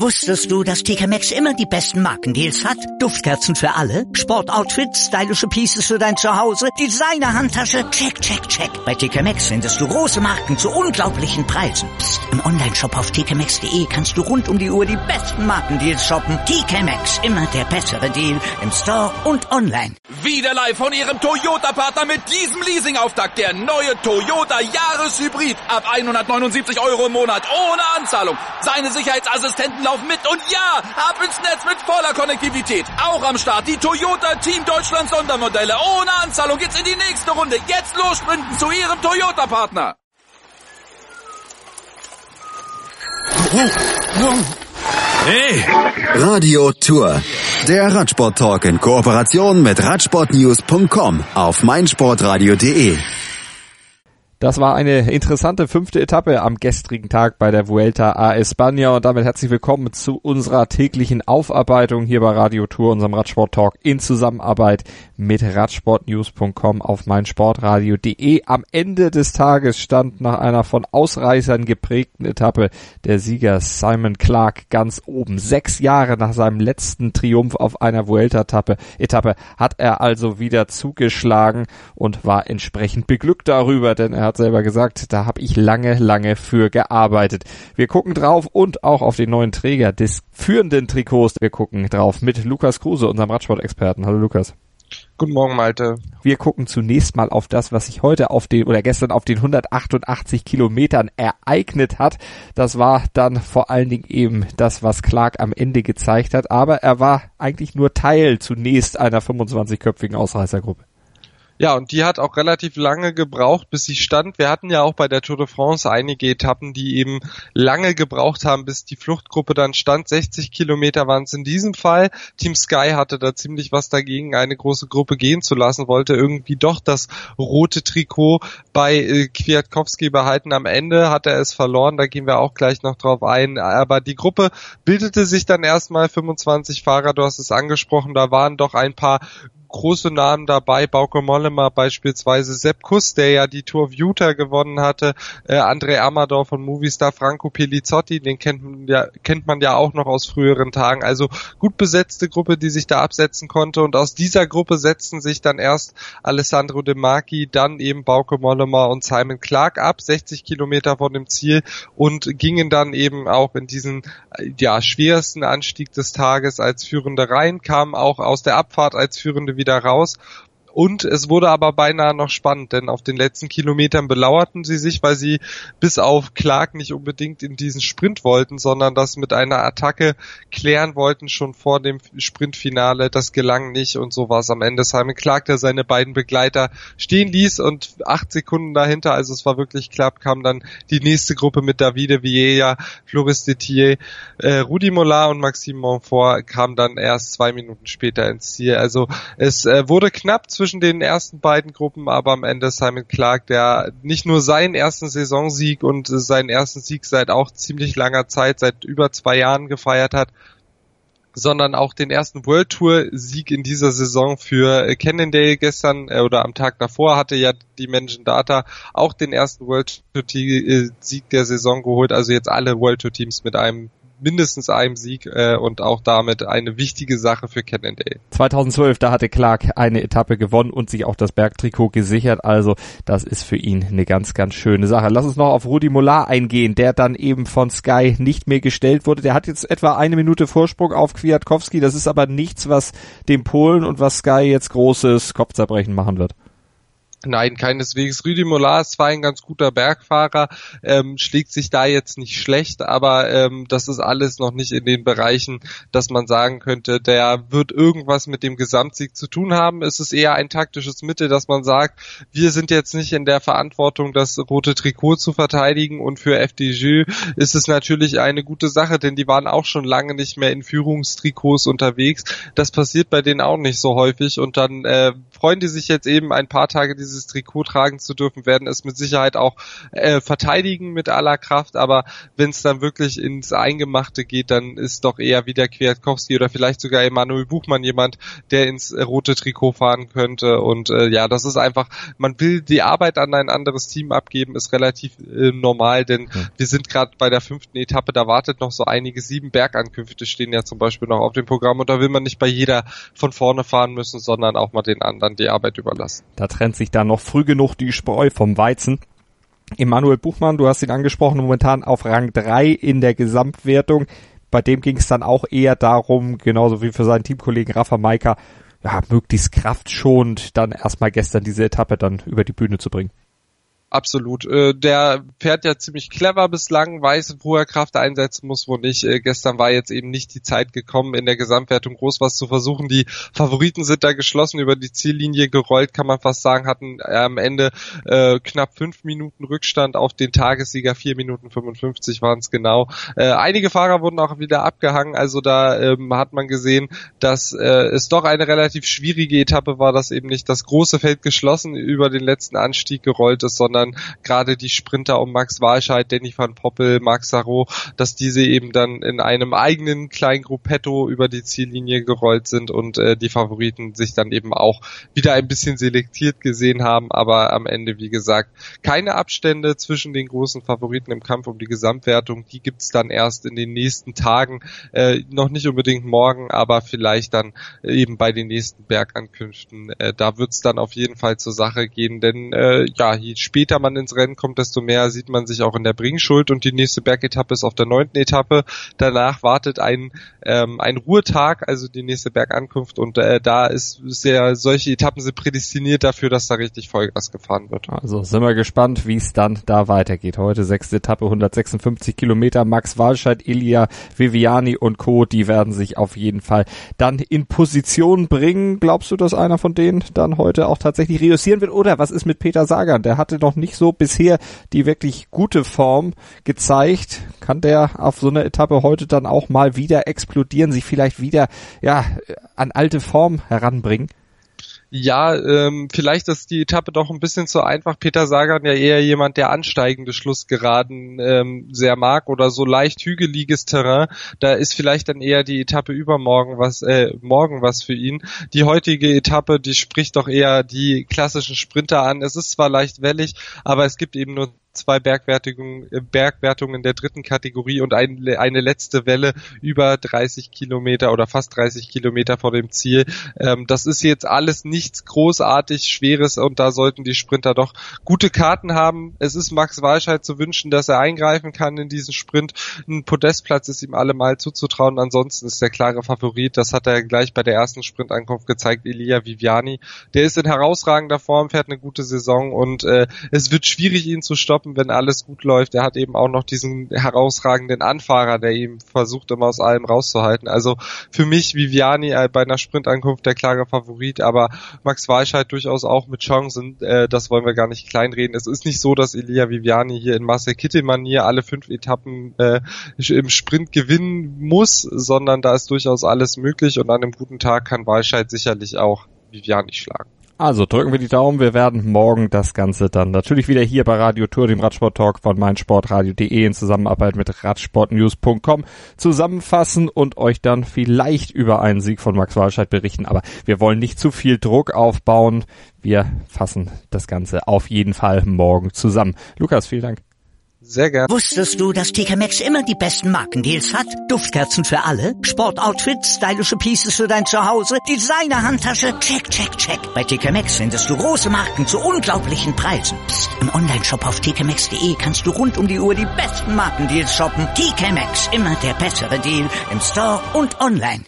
Wusstest du, dass TK Maxx immer die besten Markendeals hat? Duftkerzen für alle, Sportoutfits, stylische Pieces für dein Zuhause, Designer-Handtasche, check, check, check. Bei TK Maxx findest du große Marken zu unglaublichen Preisen. Psst. Im Onlineshop auf tkmaxx.de kannst du rund um die Uhr die besten Markendeals shoppen. TK Maxx, immer der bessere Deal im Store und online. Wieder live von Ihrem Toyota-Partner mit diesem Leasing-Auftakt. Der neue Toyota Jahreshybrid. Ab 179 € im Monat. Ohne Anzahlung. Seine Sicherheitsassistenten laufen mit. Und ja, ab ins Netz mit voller Konnektivität. Auch am Start die Toyota Team Deutschland Sondermodelle. Ohne Anzahlung geht's in die nächste Runde. Jetzt los sprinten zu Ihrem Toyota-Partner. Hey! Radio Tour. Der Radsport-Talk in Kooperation mit Radsportnews.com auf meinsportradio.de. Das war eine interessante 5. Etappe am gestrigen Tag bei der Vuelta a España und damit herzlich willkommen zu unserer täglichen Aufarbeitung hier bei Radio Tour, unserem Radsport-Talk in Zusammenarbeit mit Radsportnews.com auf meinsportradio.de. Am Ende des Tages stand nach einer von Ausreißern geprägten Etappe der Sieger Simon Clarke ganz oben. 6 Jahre nach seinem letzten Triumph auf einer Vuelta-Etappe hat er also wieder zugeschlagen und war entsprechend beglückt darüber, denn er hat selber gesagt, da habe ich lange für gearbeitet. Wir gucken drauf und auch auf den neuen Träger des führenden Trikots. Wir gucken drauf mit Lukas Kruse, unserem Radsport-Experten. Hallo Lukas. Guten Morgen, Malte. Wir gucken zunächst mal auf das, was sich heute gestern auf den 188 Kilometern ereignet hat. Das war dann vor allen Dingen eben das, was Clarke am Ende gezeigt hat. Aber er war eigentlich nur Teil zunächst einer 25-köpfigen Ausreißergruppe. Ja, und die hat auch relativ lange gebraucht, bis sie stand. Wir hatten ja auch bei der Tour de France einige Etappen, die eben lange gebraucht haben, bis die Fluchtgruppe dann stand. 60 Kilometer waren es in diesem Fall. Team Sky hatte da ziemlich was dagegen, eine große Gruppe gehen zu lassen, wollte irgendwie doch das rote Trikot bei Kwiatkowski behalten. Am Ende hat er es verloren, da gehen wir auch gleich noch drauf ein. Aber die Gruppe bildete sich dann erstmal 25 Fahrer, du hast es angesprochen, da waren doch ein paar große Namen dabei, Bauke Mollema beispielsweise, Sepp Kuss, der ja die Tour of Utah gewonnen hatte, André Amador von Movistar, Franco Pellizotti, den kennt man ja auch noch aus früheren Tagen, also gut besetzte Gruppe, die sich da absetzen konnte und aus dieser Gruppe setzten sich dann erst Alessandro De Marchi, dann eben Bauke Mollema und Simon Clarke ab, 60 Kilometer von dem Ziel und gingen dann eben auch in diesen schwersten Anstieg des Tages als Führende rein, kamen auch aus der Abfahrt als Führende wieder raus. Und es wurde aber beinahe noch spannend, denn auf den letzten Kilometern belauerten sie sich, weil sie bis auf Clarke nicht unbedingt in diesen Sprint wollten, sondern das mit einer Attacke klären wollten schon vor dem Sprintfinale. Das gelang nicht und so war es am Ende Simon Clarke, der seine beiden Begleiter stehen ließ und 8 Sekunden dahinter, also es war wirklich knapp, kam dann die nächste Gruppe mit Davide Vieira, Floris Detier, Rudy Mollard und Maxime Montfort kam dann erst 2 Minuten später ins Ziel. Also es wurde knapp zwischen den ersten beiden Gruppen, aber am Ende Simon Clarke, der nicht nur seinen ersten Saisonsieg und seinen ersten Sieg seit auch ziemlich langer Zeit, seit über 2 Jahren gefeiert hat, sondern auch den ersten World Tour Sieg in dieser Saison für Cannondale gestern oder am Tag davor hatte ja die Dimension Data auch den ersten World Tour Sieg der Saison geholt, also jetzt alle World Tour Teams mit mindestens einem Sieg und auch damit eine wichtige Sache für Cannondale. 2012, da hatte Clarke eine Etappe gewonnen und sich auch das Bergtrikot gesichert, also das ist für ihn eine ganz schöne Sache. Lass uns noch auf Rudy Mollard eingehen, der dann eben von Sky nicht mehr gestellt wurde. Der hat jetzt etwa 1 Minute Vorsprung auf Kwiatkowski, das ist aber nichts, was dem Polen und was Sky jetzt großes Kopfzerbrechen machen wird. Nein, keineswegs. Rudy Mollard ist zwar ein ganz guter Bergfahrer, schlägt sich da jetzt nicht schlecht, aber das ist alles noch nicht in den Bereichen, dass man sagen könnte, der wird irgendwas mit dem Gesamtsieg zu tun haben. Es ist eher ein taktisches Mittel, dass man sagt, wir sind jetzt nicht in der Verantwortung, das rote Trikot zu verteidigen und für FDJ ist es natürlich eine gute Sache, denn die waren auch schon lange nicht mehr in Führungstrikots unterwegs. Das passiert bei denen auch nicht so häufig und dann freuen die sich jetzt eben ein paar Tage dieses Trikot tragen zu dürfen, werden es mit Sicherheit auch verteidigen mit aller Kraft, aber wenn es dann wirklich ins Eingemachte geht, dann ist doch eher wieder Kwiatkowski oder vielleicht sogar Emanuel Buchmann jemand, der ins rote Trikot fahren könnte. Und das ist einfach, man will die Arbeit an ein anderes Team abgeben, ist relativ normal, denn wir sind gerade bei der 5. Etappe, da wartet noch so einige 7 Bergankünfte stehen ja zum Beispiel noch auf dem Programm und da will man nicht bei jeder von vorne fahren müssen, sondern auch mal den anderen die Arbeit überlassen. Da trennt sich dann noch früh genug die Spreu vom Weizen. Emanuel Buchmann, du hast ihn angesprochen, momentan auf Rang 3 in der Gesamtwertung. Bei dem ging es dann auch eher darum, genauso wie für seinen Teamkollegen Rafa Majka, möglichst kraftschonend dann erstmal gestern diese Etappe dann über die Bühne zu bringen. Absolut. Der fährt ja ziemlich clever bislang, weiß, wo er Kraft einsetzen muss, wo nicht. Gestern war jetzt eben nicht die Zeit gekommen, in der Gesamtwertung groß was zu versuchen. Die Favoriten sind da geschlossen über die Ziellinie gerollt, kann man fast sagen, hatten am Ende knapp 5 Minuten Rückstand auf den Tagessieger, 4 Minuten 55 waren es genau. Einige Fahrer wurden auch wieder abgehangen, also da hat man gesehen, dass es doch eine relativ schwierige Etappe war, dass eben nicht das große Feld geschlossen über den letzten Anstieg gerollt ist, sondern gerade die Sprinter um Max Walscheid, Danny van Poppel, Marc Sarrault, dass diese eben dann in einem eigenen kleinen Gruppetto über die Ziellinie gerollt sind und die Favoriten sich dann eben auch wieder ein bisschen selektiert gesehen haben, aber am Ende, wie gesagt, keine Abstände zwischen den großen Favoriten im Kampf um die Gesamtwertung, die gibt's dann erst in den nächsten Tagen, noch nicht unbedingt morgen, aber vielleicht dann eben bei den nächsten Bergankünften, da wird's dann auf jeden Fall zur Sache gehen, denn je später man ins Rennen kommt, desto mehr sieht man sich auch in der Bringschuld und die nächste Bergetappe ist auf der 9. Etappe. Danach wartet ein Ruhetag, also die nächste Bergankunft und da solche Etappen sind prädestiniert dafür, dass da richtig Vollgas gefahren wird. Also sind wir gespannt, wie es dann da weitergeht. Heute 6. Etappe, 156 Kilometer. Max Walscheid, Ilia Viviani und Co., die werden sich auf jeden Fall dann in Position bringen. Glaubst du, dass einer von denen dann heute auch tatsächlich reüssieren wird? Oder was ist mit Peter Sagan? Der hatte noch nicht so bisher die wirklich gute Form gezeigt. Kann der auf so eine Etappe heute dann auch mal wieder explodieren, sich vielleicht wieder an alte Form heranbringen? Ja, vielleicht ist die Etappe doch ein bisschen zu einfach. Peter Sagan ja eher jemand, der ansteigende Schlussgeraden sehr mag oder so leicht hügeliges Terrain. Da ist vielleicht dann eher die Etappe übermorgen morgen was für ihn. Die heutige Etappe, die spricht doch eher die klassischen Sprinter an. Es ist zwar leicht wellig, aber es gibt eben nur 2 Bergwertungen der 3. Kategorie und eine letzte Welle über 30 Kilometer oder fast 30 Kilometer vor dem Ziel. Das ist jetzt alles nichts großartig Schweres und da sollten die Sprinter doch gute Karten haben. Es ist Max Walscheid zu wünschen, dass er eingreifen kann in diesen Sprint. Ein Podestplatz ist ihm allemal zuzutrauen. Ansonsten ist der klare Favorit, das hat er gleich bei der ersten Sprintankunft gezeigt, Ilia Viviani. Der ist in herausragender Form, fährt eine gute Saison und es wird schwierig, ihn zu stoppen, wenn alles gut läuft. Er hat eben auch noch diesen herausragenden Anfahrer, der ihm versucht, immer aus allem rauszuhalten. Also für mich Viviani bei einer Sprintankunft der klare Favorit, aber Max Walscheid durchaus auch mit Chancen. Das wollen wir gar nicht kleinreden. Es ist nicht so, dass Ilia Viviani hier in Marcel Kittel-Manier alle 5 Etappen im Sprint gewinnen muss, sondern da ist durchaus alles möglich und an einem guten Tag kann Walscheid sicherlich auch Viviani schlagen. Also drücken wir die Daumen, wir werden morgen das Ganze dann natürlich wieder hier bei Radio Tour, dem Radsport-Talk von meinsportradio.de in Zusammenarbeit mit radsportnews.com zusammenfassen und euch dann vielleicht über einen Sieg von Max Walscheid berichten. Aber wir wollen nicht zu viel Druck aufbauen. Wir fassen das Ganze auf jeden Fall morgen zusammen. Lukas, vielen Dank. Sehr gern. Wusstest du, dass TK Maxx immer die besten Markendeals hat? Duftkerzen für alle, Sportoutfits, stylische Pieces für dein Zuhause, Designer-Handtasche, check, check, check. Bei TK Maxx findest du große Marken zu unglaublichen Preisen. Psst. Im Onlineshop auf tkmaxx.de kannst du rund um die Uhr die besten Markendeals shoppen. TK Maxx, immer der bessere Deal im Store und online.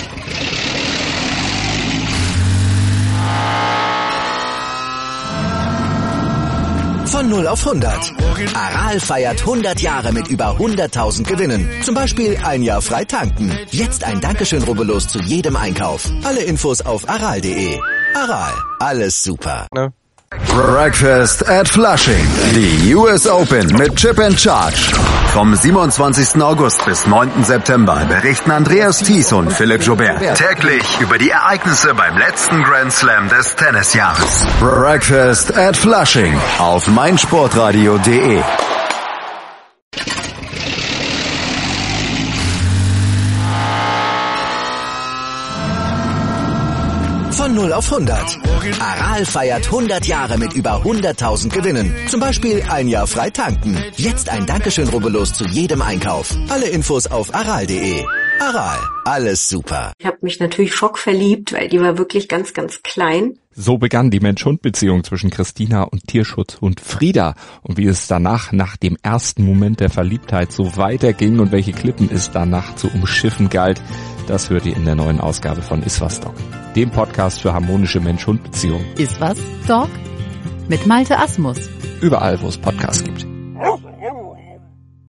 Von 0 auf 100. Aral feiert 100 Jahre mit über 100.000 Gewinnen. Zum Beispiel ein Jahr frei tanken. Jetzt ein Dankeschön, rubbellos zu jedem Einkauf. Alle Infos auf aral.de. Aral, alles super. Breakfast at Flushing. Die US Open mit Chip and Charge. Vom 27. August bis 9. September berichten Andreas Thies und Philipp Joubert täglich über die Ereignisse beim letzten Grand Slam des Tennisjahres. Breakfast at Flushing auf meinsportradio.de. Von 0 auf 100. Aral feiert 100 Jahre mit über 100.000 Gewinnen. Zum Beispiel ein Jahr frei tanken. Jetzt ein Dankeschön, rubbellos zu jedem Einkauf. Alle Infos auf aral.de. Aral, alles super. Ich habe mich natürlich schockverliebt, weil die war wirklich ganz, ganz klein. So begann die Mensch-Hund-Beziehung zwischen Christina und Tierschutzhund Frieda. Und wie es danach, nach dem ersten Moment der Verliebtheit, so weiterging und welche Klippen es danach zu umschiffen galt, das hört ihr in der neuen Ausgabe von Iswas Dog, dem Podcast für harmonische Mensch-Hund-Beziehungen. Iswas Dog? Mit Malte Asmus. Überall, wo es Podcasts gibt.